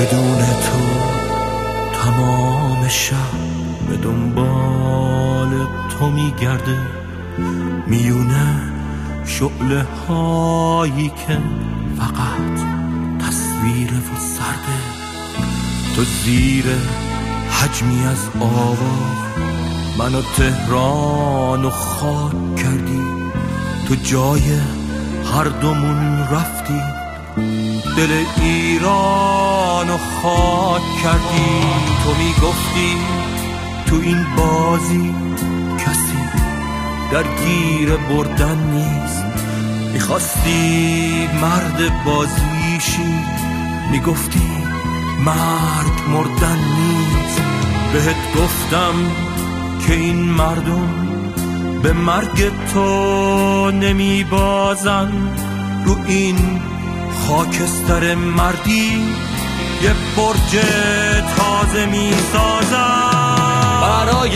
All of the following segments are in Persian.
بدون تو تمام شب به دنبال تو میگرده، میونه شعله هایی که فقط تصویره و سرده. تو زیر حجمی از آوار منو تهران و خاک کردی، تو جای هر دومون رفتی، دل ایران و خاک کردی. تو میگفتی تو این بازی کسی درگیر بردن نیست، میخواستی مرد بازیشی، میگفتی مرگ مردن نیست. بهت گفتم که این مردم به مرگ تو نمیبازن، رو این خاکستر مردی یه برج تازه میسازن. برای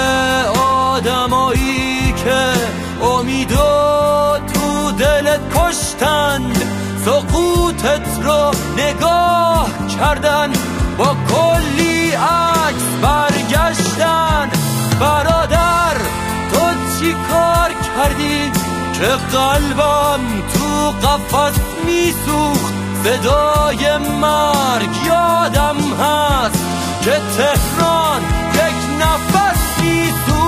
آدمایی که امیدو تو دلت کشتند، سقوطت رو نگاه کردن، با کلی عکس برگشتن. برادر تو چی کار کردی که قلبم تو قفس میسوخت؟ صدای مرگ یادم هست که تهران یک نفس میسوخت.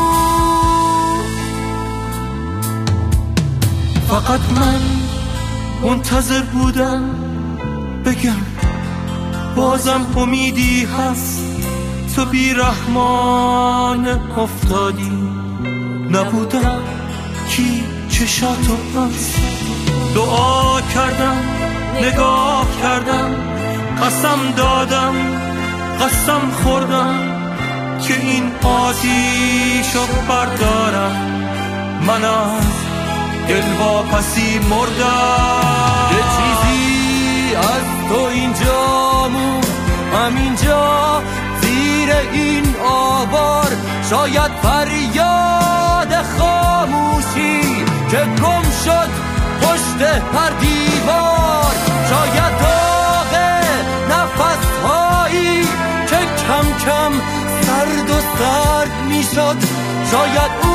فقط من منتظر بودم بگم بازم امیدی هست، تو بیرحمان افتادی، نبودم کی چشاتو هست. دعا کردم نگاه کردم، قسم دادم قسم خوردم که این آتیشو بردارم. من از دلواپسی مردم. یه چیزی از تو اینجا مون، همینجا زیر این آوار، شاید فریاد خاموشی که گم شد پشت هر دیوار، شاید داغ نفسهایی که کم کم سرد و سرد می شد، شاید